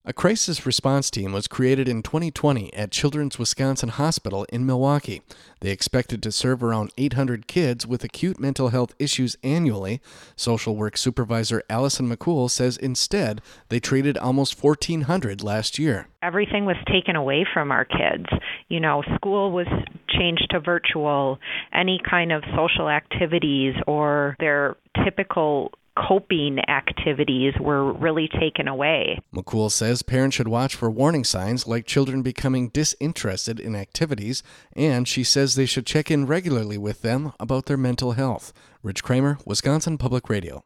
A crisis response team was created in 2020 at Children's Wisconsin Hospital in Milwaukee. They expected to serve around 800 kids with acute mental health issues annually. Social work supervisor Allison McCool says instead they treated almost 1,400 last year. Everything was taken away from our kids. School was changed to virtual. Any kind of social activities or their typical coping activities were really taken away. McCool says parents should watch for warning signs like children becoming disinterested in activities, and she says they should check in regularly with them about their mental health. Rich Kramer, Wisconsin Public Radio.